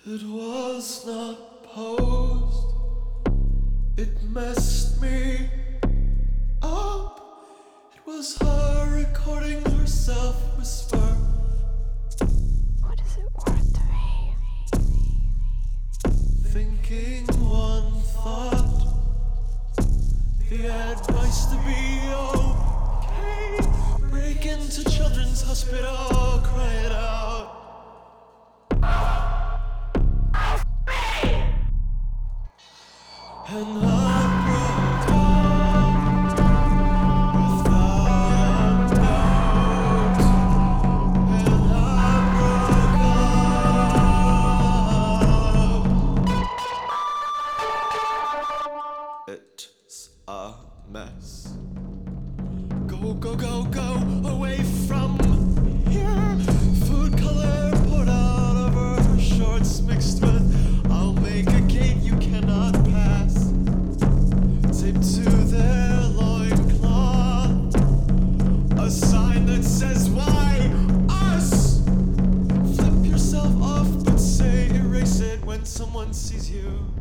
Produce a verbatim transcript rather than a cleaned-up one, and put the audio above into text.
It was not posed, it messed me up. It was her recording herself whisper. What is it worth to me? Thinking one thought, the advice to be okay. Break into children's hospital, cry it out. And I broke down without doubt. And I broke out. It's a mess. Go, go, go, go away from here. Food color poured out of her shorts mixed with I'll make a gate you cannot pass. Taped to their loincloth, a sign that says why us? Flip yourself off but say erase it when someone sees you.